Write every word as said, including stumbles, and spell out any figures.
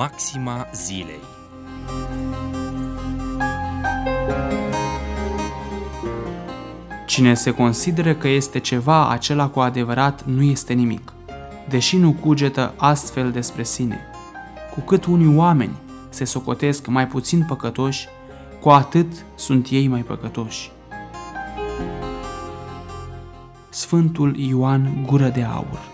Maxima zilei. Cine se consideră că este ceva, acela cu adevărat nu este nimic, deși nu cugetă astfel despre sine. Cu cât unii oameni se socotesc mai puțin păcătoși, cu atât sunt ei mai păcătoși. Sfântul Ioan Gură de Aur.